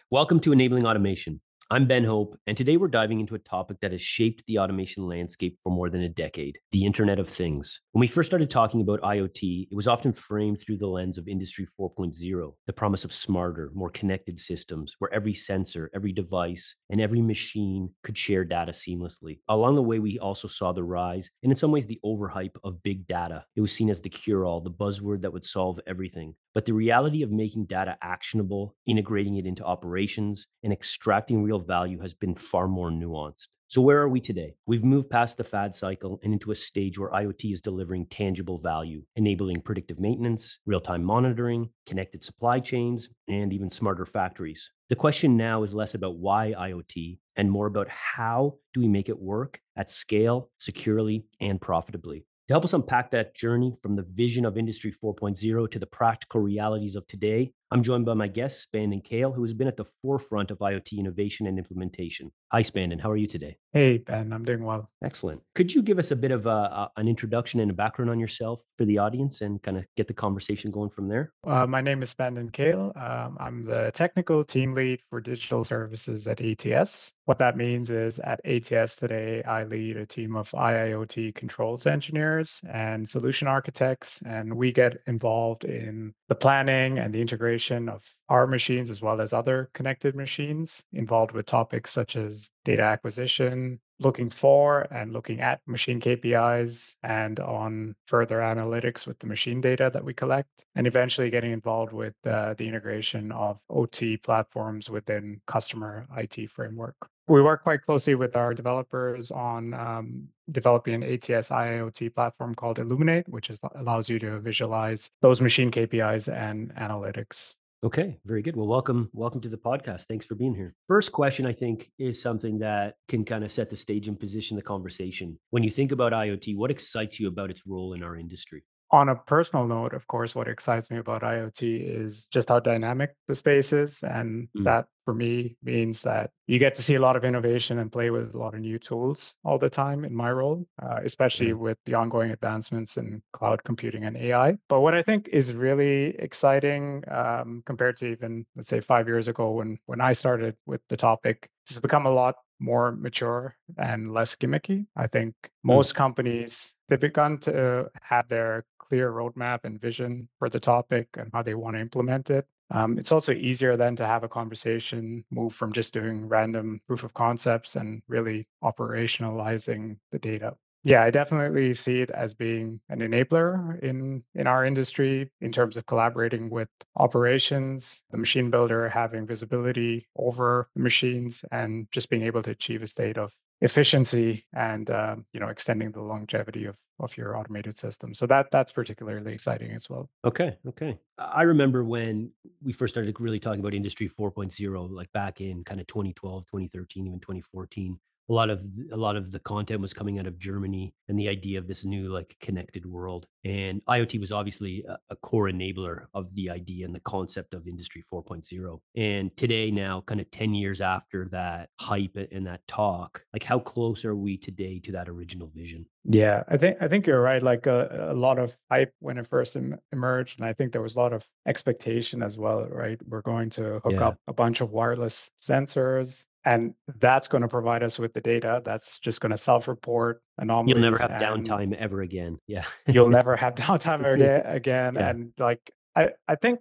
Welcome to Enabling Automation. I'm Ben Hope, and today we're diving into a topic that has shaped the automation landscape for more than a decade: the Internet of Things. When we first started talking about IoT, it was often framed through the lens of Industry 4.0, the promise of smarter, more connected systems where every sensor, every device, and every machine could share data seamlessly. Along the way, we also saw the rise, and in some ways, the overhype of big data. It was seen as the cure all, the buzzword that would solve everything. But the reality of making data actionable, integrating it into operations, and extracting real value has been far more nuanced. So, where are we today? We've moved past the fad cycle and into a stage where IoT is delivering tangible value, enabling predictive maintenance, real time monitoring, connected supply chains, and even smarter factories. The question now is less about why IoT and more about how do we make it work at scale, securely, and profitably. To help us unpack that journey from the vision of Industry 4.0 to the practical realities of today, I'm joined by my guest, Spandon Kale, who has been at the forefront of IoT innovation and implementation. Hi, Spandon. How are you today? Hey, Ben, I'm doing well. Excellent. Could you give us a bit of an introduction and a background on yourself for the audience and kind of get the conversation going from there? My name is Spandon Kale. I'm the technical team lead for digital services at ATS. What that means is at ATS today, I lead a team of IIoT controls engineers and solution architects, and we get involved in the planning and the integration of our machines as well as other connected machines, involved with topics such as data acquisition, looking for and looking at machine KPIs and on further analytics with the machine data that we collect, and eventually getting involved with the integration of OT platforms within customer IT framework. We work quite closely with our developers on developing an ATS IIoT platform called Illuminate, which allows you to visualize those machine KPIs and analytics. Okay, very good. Well, welcome to the podcast. Thanks for being here. First question, I think, is something that can kind of set the stage and position the conversation. When you think about IoT, what excites you about its role in our industry? On a personal note, of course, what excites me about IoT is just how dynamic the space is. And Mm, that for me means that you get to see a lot of innovation and play with a lot of new tools all the time in my role, especially right. with the ongoing advancements in cloud computing and AI. But what I think is really exciting compared to even, let's say, 5 years ago when I started with the topic, has become a lot more mature and less gimmicky. I think Mm, most companies, they've begun to have their clear roadmap and vision for the topic and how they want to implement it. It's also easier then to have a conversation, move from just doing random proof of concepts and really operationalizing the data. Yeah, I definitely see it as being an enabler in our industry in terms of collaborating with operations, the machine builder having visibility over the machines, and just being able to achieve a state of efficiency and extending the longevity of your automated system. So that's particularly exciting as well. okay, okay. I remember when we first started really talking about Industry 4.0, like back in kind of 2012, 2013, even 2014. A lot of the content was coming out of Germany and the idea of this new like connected world. And IoT was obviously a core enabler of the idea and the concept of Industry 4.0. And today, now, kind of 10 years after that hype and that talk, like how close are we today to that original vision? Yeah, I think you're right. Like a lot of hype when it first emerged, and I think there was a lot of expectation as well, right? We're going to hook Yeah. up a bunch of wireless sensors, and that's going to provide us with the data that's just going to self-report You'll never anomalies, have and downtime ever again. Yeah. you'll never have downtime again. Yeah. And like I think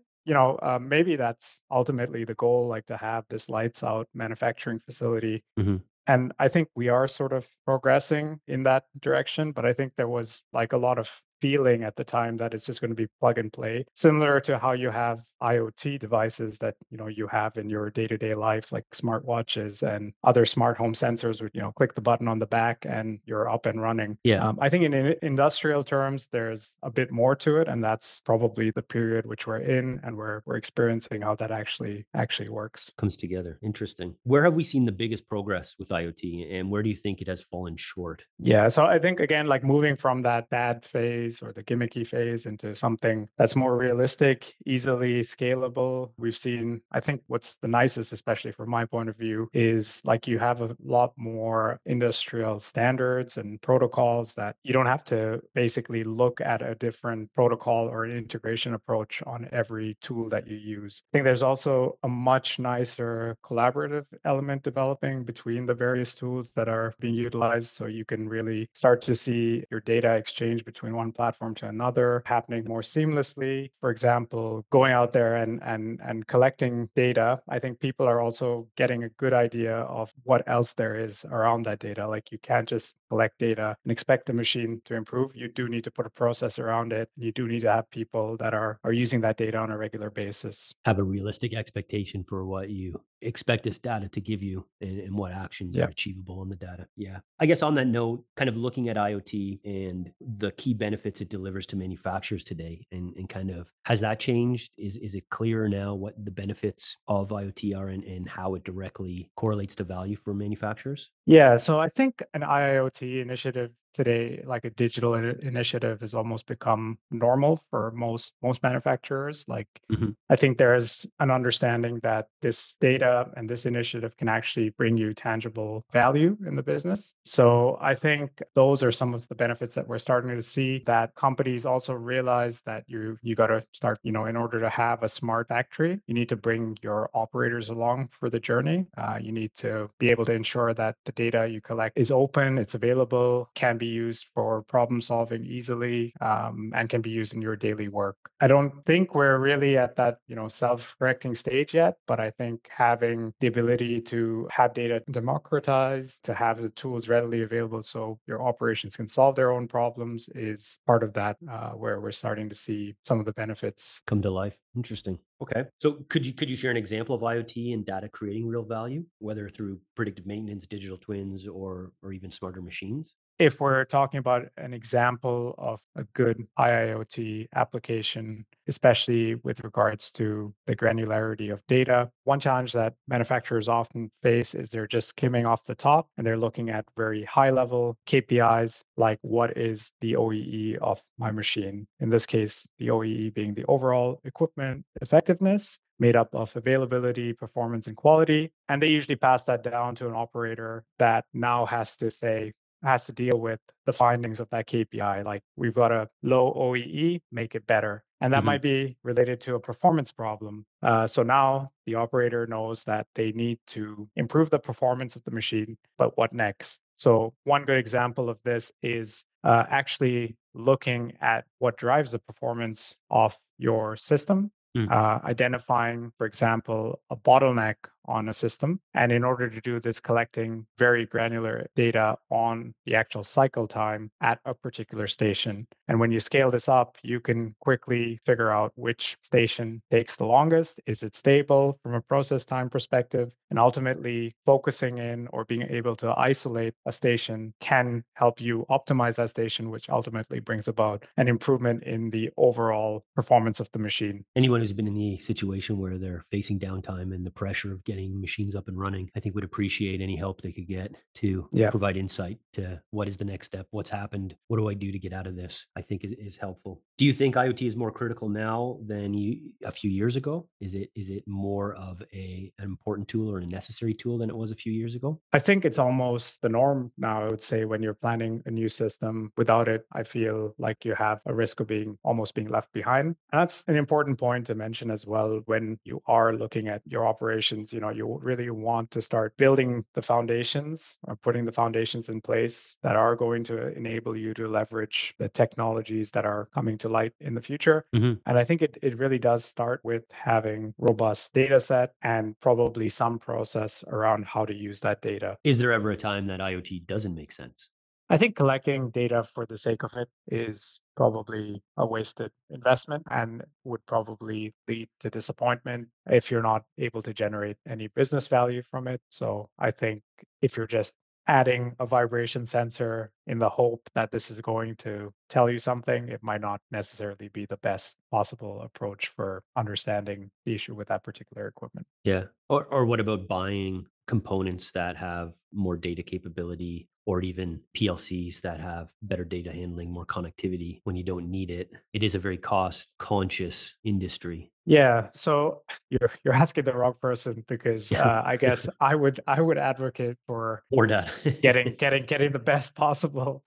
maybe that's ultimately the goal, like to have this lights out manufacturing facility. Mhm. And I think we are sort of progressing in that direction, but I think there was like a lot of feeling at the time that it's just going to be plug and play, similar to how you have IoT devices that you have in your day-to-day life, like smartwatches and other smart home sensors, where click the button on the back and you're up and running. Yeah. I think in industrial terms, there's a bit more to it, and that's probably the period which we're in, and we're experiencing how that actually works. Comes together. Interesting. Where have we seen the biggest progress with IoT, and where do you think it has fallen short? Yeah, so I think again, like moving from that bad phase phase or the gimmicky phase into something that's more realistic, easily scalable. We've seen, I think what's the nicest, especially from my point of view, is like you have a lot more industrial standards and protocols that you don't have to basically look at a different protocol or an integration approach on every tool that you use. I think there's also a much nicer collaborative element developing between the various tools that are being utilized. So you can really start to see your data exchange between one platform to another happening more seamlessly. For example, going out there and collecting data, I think people are also getting a good idea of what else there is around that data. Like you can't just collect data and expect the machine to improve. You do need to put a process around it. You do need to have people that are using that data on a regular basis. Have a realistic expectation for what you expect this data to give you and what actions are Yeah. achievable on the data. Yeah. I guess on that note, kind of looking at IoT and the key benefits it delivers to manufacturers today and kind of has that changed? Is it clearer now what the benefits of IoT are and how it directly correlates to value for manufacturers? Yeah, so I think an IIoT initiative today, like a digital initiative, has almost become normal for most manufacturers. Like, Mhm. I think there's an understanding that this data and this initiative can actually bring you tangible value in the business. So I think those are some of the benefits that we're starting to see. That companies also realize that you got to start, in order to have a smart factory, you need to bring your operators along for the journey. You need to be able to ensure that the data you collect is open, it's available, can be used for problem solving easily, and can be used in your daily work. I don't think we're really at that, self-correcting stage yet, but I think having the ability to have data democratized, to have the tools readily available so your operations can solve their own problems is part of that, where we're starting to see some of the benefits. Come to life. Interesting. Okay. So could you share an example of IoT and data creating real value, whether through predictive maintenance, digital twins, or even smarter machines? If we're talking about an example of a good IIoT application, especially with regards to the granularity of data, one challenge that manufacturers often face is they're just skimming off the top and they're looking at very high level KPIs like what is the OEE of my machine? In this case, the OEE being the overall equipment effectiveness made up of availability, performance, and quality. And they usually pass that down to an operator that now has to deal with the findings of that KPI. Like we've got a low OEE, make it better. And that Mhm. might be related to a performance problem. So now the operator knows that they need to improve the performance of the machine, but what next? So one good example of this is actually looking at what drives the performance of your system, Mm. identifying, for example, a bottleneck on a system. And in order to do this, collecting very granular data on the actual cycle time at a particular station. And when you scale this up, you can quickly figure out which station takes the longest. Is it stable from a process time perspective? And ultimately, focusing in or being able to isolate a station can help you optimize that station, which ultimately brings about an improvement in the overall performance of the machine. Anyone who's been in the situation where they're facing downtime and the pressure of getting machines up and running, I think would appreciate any help they could get to Yeah. provide insight to what is the next step, what's happened, what do I do to get out of this? I think is helpful. Do you think IoT is more critical now than a few years ago? Is it more of an important tool or a necessary tool than it was a few years ago? I think it's almost the norm now, I would say, when you're planning a new system. Without it, I feel like you have a risk of being almost being left behind. And that's an important point to mention as well when you are looking at your operations. You really want to start building the foundations or putting the foundations in place that are going to enable you to leverage the technologies that are coming to light in the future. Mhm. And I think it really does start with having robust data set and probably some process around how to use that data. Is there ever a time that IoT doesn't make sense? I think collecting data for the sake of it is probably a wasted investment and would probably lead to disappointment if you're not able to generate any business value from it. So I think if you're just adding a vibration sensor in the hope that this is going to tell you something, it might not necessarily be the best possible approach for understanding the issue with that particular equipment. Yeah. Or what about buying components that have more data capability, or even PLCs that have better data handling, more connectivity when you don't need it. It is a very cost conscious industry. Yeah, so you're asking the wrong person because I guess I would advocate for Or data. getting the best possible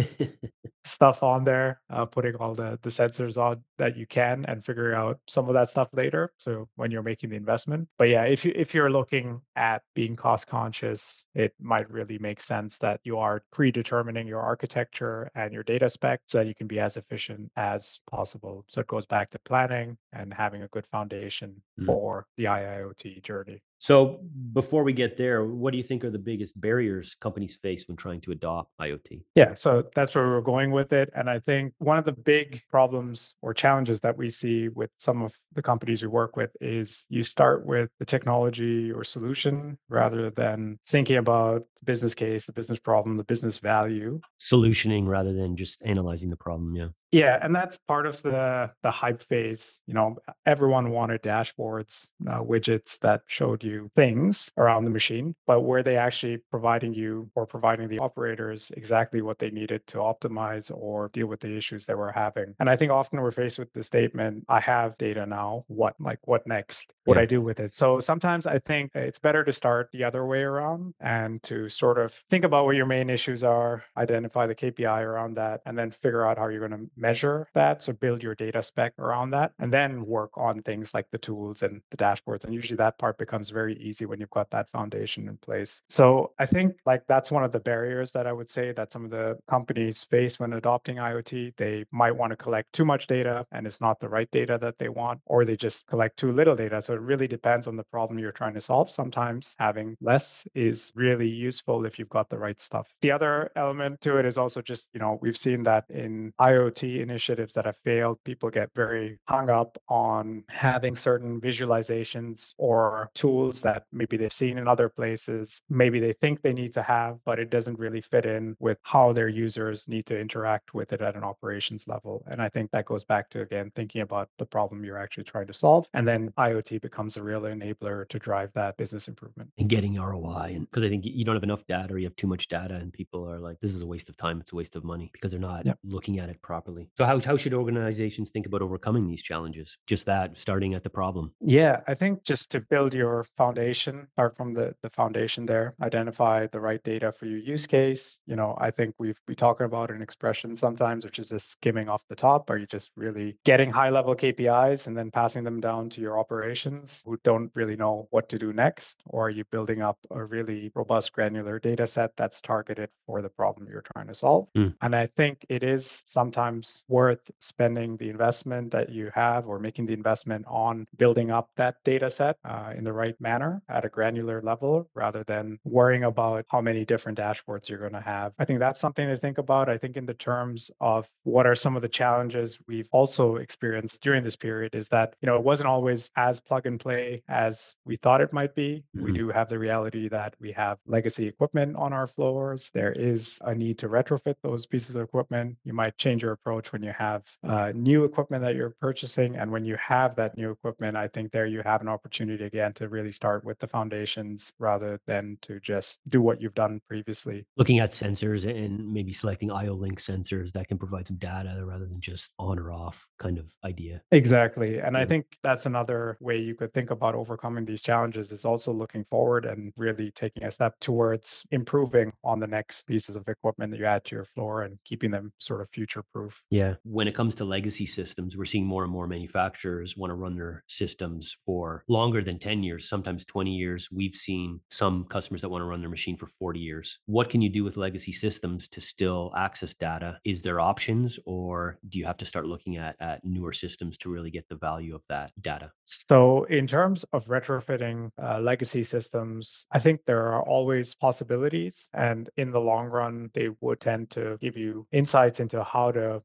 stuff on there, putting all the sensors on that you can and figuring out some of that stuff later. So when you're making the investment. But yeah, if you're looking at being cost conscious, it might really make sense that you are predetermining your architecture and your data spec so that you can be as efficient as possible. So it goes back to planning and having a good foundation Mm. for the IIoT journey. So before we get there, what do you think are the biggest barriers companies face when trying to adopt IoT? Yeah, so that's where we're going with it. And I think one of the big problems or challenges that we see with some of the companies we work with is you start with the technology or solution rather than thinking about the business case, the business problem, the business value. Solutioning rather than just analyzing the problem. Yeah. Yeah, and that's part of the hype phase. Everyone wanted dashboards, widgets that showed you things around the machine, but were they actually providing you or providing the operators exactly what they needed to optimize or deal with the issues they were having? And I think often we're faced with the statement, I have data now, what next? What Yeah. I do with it? So sometimes I think it's better to start the other way around and to sort of think about what your main issues are, identify the KPI around that, and then figure out how you're going to measure that. So build your data spec around that and then work on things like the tools and the dashboards. And usually that part becomes very easy when you've got that foundation in place. So I think like that's one of the barriers that I would say that some of the companies face when adopting IoT. They might want to collect too much data and it's not the right data that they want, or they just collect too little data. So it really depends on the problem you're trying to solve. Sometimes having less is really useful if you've got the right stuff. The other element to it is also just, we've seen that in IoT initiatives that have failed, people get very hung up on having certain visualizations or tools that maybe they've seen in other places, maybe they think they need to have, but it doesn't really fit in with how their users need to interact with it at an operations level. And I think that goes back to, again, thinking about the problem you're actually trying to solve. And then IoT becomes a real enabler to drive that business improvement. And getting ROI. And because I think you don't have enough data or you have too much data, and people are like, this is a waste of time. It's a waste of money because they're not Yeah. looking at it properly. So, how should organizations think about overcoming these challenges? Just that, starting at the problem. Yeah, I think just to build your foundation, start from the foundation there, identify the right data for your use case. I think we talk about an expression sometimes, which is just skimming off the top. Are you just really getting high level KPIs and then passing them down to your operations who don't really know what to do next? Or are you building up a really robust granular data set that's targeted for the problem you're trying to solve? Mm. And I think it is sometimes worth spending the investment that you have or making the investment on building up that data set in the right manner at a granular level rather than worrying about how many different dashboards you're going to have. I think that's something to think about. I think in the terms of what are some of the challenges we've also experienced during this period is that, it wasn't always as plug and play as we thought it might be. We Mhm. do have the reality that we have legacy equipment on our floors. There is a need to retrofit those pieces of equipment. You might change your approach when you have new equipment that you're purchasing. And when you have that new equipment, I think there you have an opportunity again to really start with the foundations rather than to just do what you've done previously. Looking at sensors and maybe selecting IO link sensors that can provide some data rather than just on or off kind of idea. Exactly. And I Yeah. think that's another way you could think about overcoming these challenges is also looking forward and really taking a step towards improving on the next pieces of equipment that you add to your floor and keeping them sort of future proof. Yeah. When it comes to legacy systems, we're seeing more and more manufacturers want to run their systems for longer than 10 years, sometimes 20 years. We've seen some customers that want to run their machine for 40 years. What can you do with legacy systems to still access data? Is there options, or do you have to start looking at newer systems to really get the value of that data? So, in terms of retrofitting legacy systems, I think there are always possibilities. And in the long run, they would tend to give you insights into how to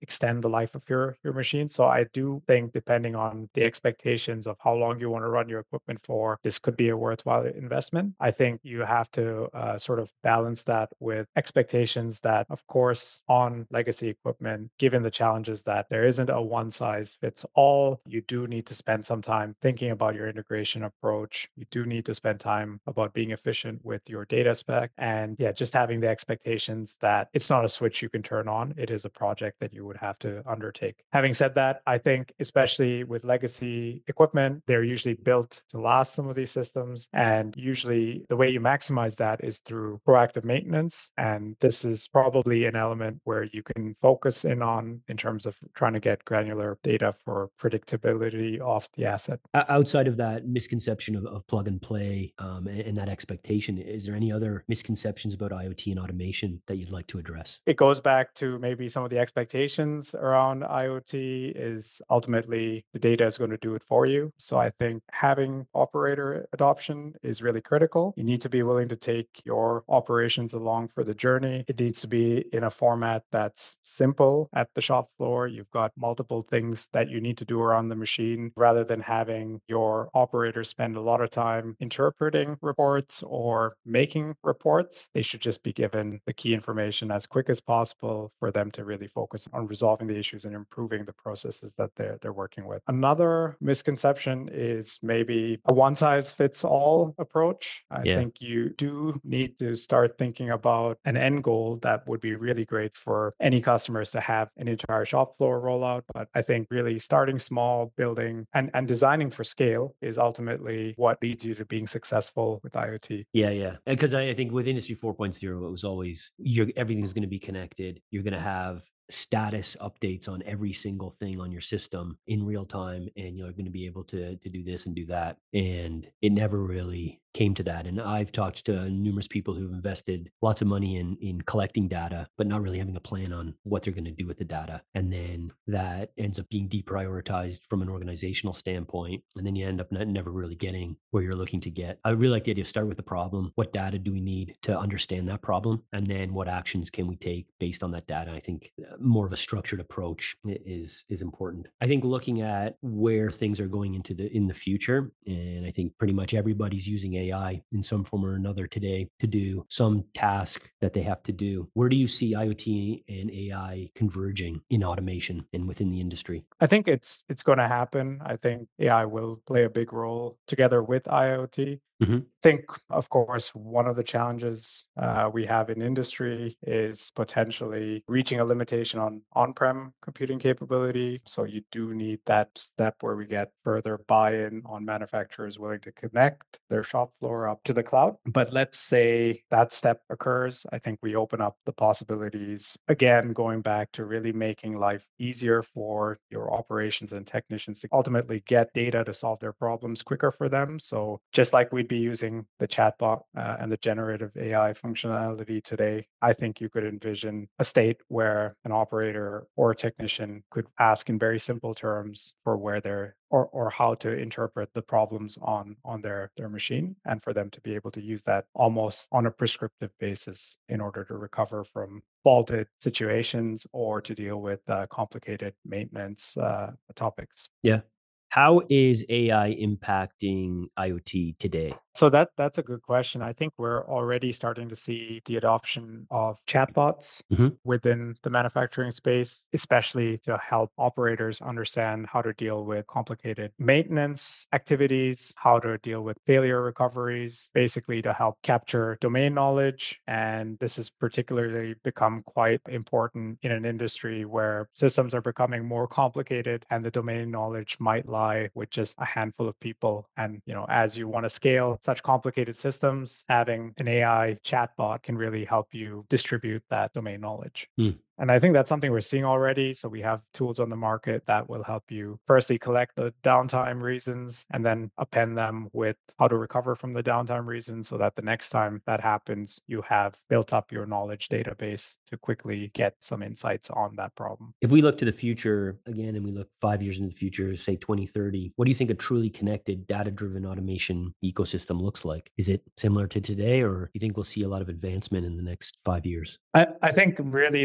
extend the life of your machine. So I do think, depending on the expectations of how long you want to run your equipment for, this could be a worthwhile investment. I think you have to sort of balance that with expectations that, of course, on legacy equipment, given the challenges that there isn't a one size fits all, you do need to spend some time thinking about your integration approach. You do need to spend time about being efficient with your data spec. And yeah, just having the expectations that it's not a switch you can turn on. It is a project that you would have to undertake. Having said that, I think especially with legacy equipment, they're usually built to last some of these systems. And usually the way you maximize that is through proactive maintenance. And this is probably an element where you can focus in on in terms of trying to get granular data for predictability of the asset. Outside of that misconception of plug and play and that expectation, is there any other misconceptions about IoT and automation that you'd like to address? It goes back to maybe some of the expectations around IoT is ultimately the data is going to do it for you. So I think having operator adoption is really critical. You need to be willing to take your operations along for the journey. It needs to be in a format that's simple at the shop floor. You've got multiple things that you need to do around the machine rather than having your operators spend a lot of time interpreting reports or making reports. They should just be given the key information as quick as possible for them to really focus on resolving the issues and improving the processes that they're working with. Another misconception is maybe a one size fits all approach. I Yeah. think you do need to start thinking about an end goal that would be really great for any customers to have an entire shop floor rollout. But I think really starting small, building and designing for scale is ultimately what leads you to being successful with IoT. Yeah, yeah. Because I think with Industry 4.0, it was always everything's going to be connected. You're going to have status updates on every single thing on your system in real time, and you're going to be able to do this and do that. And it never really came to that. And I've talked to numerous people who've invested lots of money in collecting data, but not really having a plan on what they're going to do with the data. And then that ends up being deprioritized from an organizational standpoint. And then you end up never really getting where you're looking to get. I really like the idea of start with the problem. What data do we need to understand that problem? And then what actions can we take based on that data? I think more of a structured approach is important. I think looking at where things are going in the future, and I think pretty much everybody's using AI in some form or another today to do some task that they have to do. Where do you see IoT and AI converging in automation and within the industry? I think it's going to happen. I think AI will play a big role together with IoT. Hmm. Think, of course, one of the challenges we have in industry is potentially reaching a limitation on on-prem computing capability. So you do need that step where we get further buy-in on manufacturers willing to connect their shop floor up to the cloud. But let's say that step occurs. I think we open up the possibilities, again, going back to really making life easier for your operations and technicians to ultimately get data to solve their problems quicker for them. So just like we'd be using the chatbot and the generative AI functionality today, I think you could envision a state where an operator or a technician could ask in very simple terms for where they're or how to interpret the problems on their machine, and for them to be able to use that almost on a prescriptive basis in order to recover from faulted situations or to deal with complicated maintenance topics. Yeah. How is AI impacting IoT today? So that's a good question. I think we're already starting to see the adoption of chatbots Hmm. within the manufacturing space, especially to help operators understand how to deal with complicated maintenance activities, how to deal with failure recoveries, basically to help capture domain knowledge. And this has particularly become quite important in an industry where systems are becoming more complicated and the domain knowledge might lie with just a handful of people. And, as you want to scale such complicated systems, having an AI chatbot can really help you distribute that domain knowledge. And I think that's something we're seeing already. So we have tools on the market that will help you firstly collect the downtime reasons and then append them with how to recover from the downtime reasons so that the next time that happens, you have built up your knowledge database to quickly get some insights on that problem. If we look to the future again, and we look 5 years into the future, say 2030, what do you think a truly connected, data-driven automation ecosystem looks like? Is it similar to today, or do you think we'll see a lot of advancement in the next 5 years? I think really the next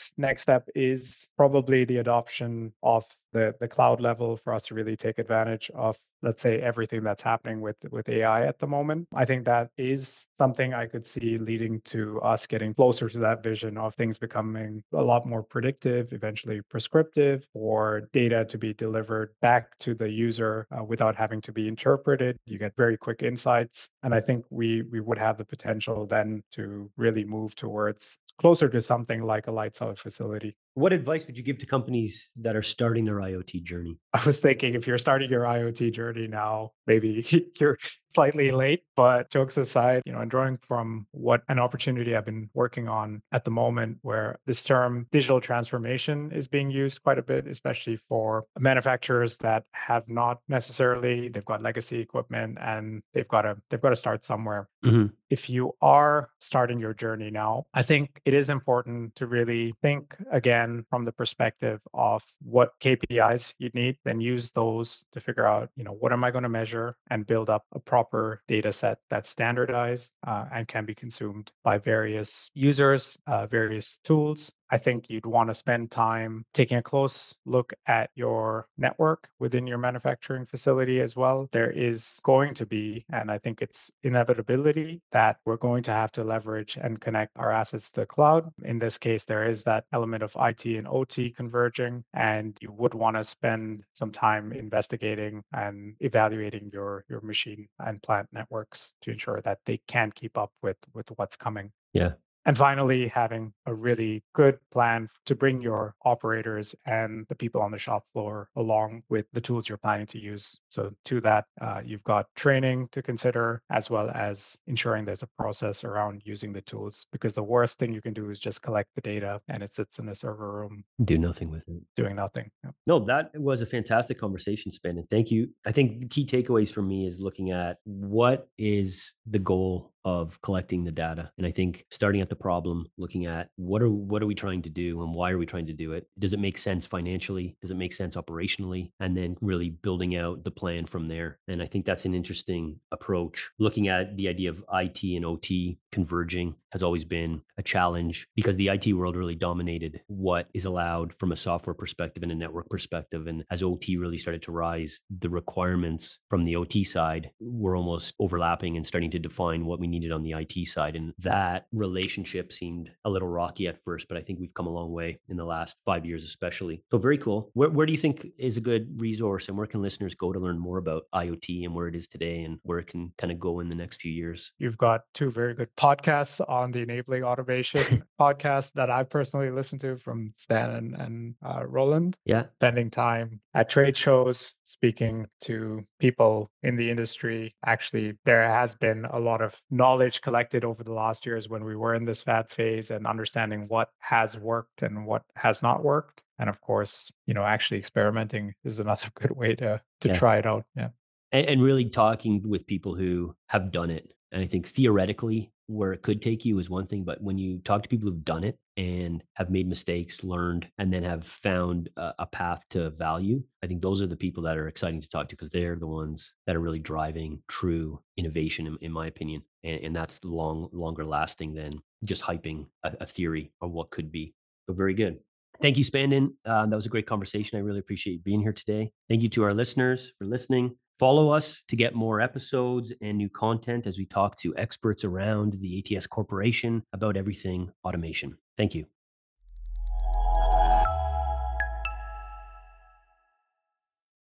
next step is probably the adoption of the cloud level for us to really take advantage of, let's say, everything that's happening with AI at the moment. I think that is something I could see leading to us getting closer to that vision of things becoming a lot more predictive, eventually prescriptive, for data to be delivered back to the user without having to be interpreted. You get very quick insights. And I think we would have the potential then to really move towards closer to something like a lights out facility. What advice would you give to companies that are starting their IoT journey? I was thinking if you're starting your IoT journey now, maybe you're slightly late, but jokes aside, and drawing from what an opportunity I've been working on at the moment, where this term digital transformation is being used quite a bit, especially for manufacturers that have not necessarily, they've got legacy equipment and they've got to start somewhere. Mm-hmm. If you are starting your journey now, I think it is important to really think again from the perspective of what KPIs you need, then use those to figure out, what am I going to measure, and build up a proper data set that's standardized and can be consumed by various users, various tools. I think you'd want to spend time taking a close look at your network within your manufacturing facility as well. There is going to be, and I think it's inevitability, that we're going to have to leverage and connect our assets to the cloud. In this case, there is that element of IT and OT converging, and you would want to spend some time investigating and evaluating your machine and plant networks to ensure that they can keep up with what's coming. Yeah. And finally, having a really good plan to bring your operators and the people on the shop floor along with the tools you're planning to use. So to that, you've got training to consider, as well as ensuring there's a process around using the tools, because the worst thing you can do is just collect the data and it sits in a server room Do nothing with it. doing nothing. Yeah. No, that was a fantastic conversation, Spen, and thank you. I think the key takeaways for me is looking at what is the goal of collecting the data. And I think starting at the problem, looking at what are we trying to do and why are we trying to do it? Does it make sense financially? Does it make sense operationally? And then really building out the plan from there. And I think that's an interesting approach. Looking at the idea of IT and OT converging has always been a challenge because the IT world really dominated what is allowed from a software perspective and a network perspective. And as OT really started to rise, the requirements from the OT side were almost overlapping and starting to define what we needed on the IT side. And that relationship seemed a little rocky at first, but I think we've come a long way in the last 5 years, especially. So very cool. Where do you think is a good resource, and where can listeners go to learn more about IoT and where it is today and where it can kind of go in the next few years? You've got two very good podcasts on the Enabling Automation podcast that I personally listen to from Stan and Roland. Yeah. Spending time at trade shows, speaking to people in the industry. Actually, there has been a lot of knowledge collected over the last years when we were in this fat phase, and understanding what has worked and what has not worked. And of course, actually experimenting is another good way to try it out. Yeah. And really talking with people who have done it. And I think theoretically, where it could take you is one thing, but when you talk to people who've done it and have made mistakes, learned, and then have found a path to value, I think those are the people that are exciting to talk to, because they're the ones that are really driving true innovation, in my opinion. And that's longer lasting than just hyping a theory of what could be. So very good. Thank you, Spandon. That was a great conversation. I really appreciate you being here today. Thank you to our listeners for listening. Follow us to get more episodes and new content as we talk to experts around the ATS Corporation about everything automation. Thank you.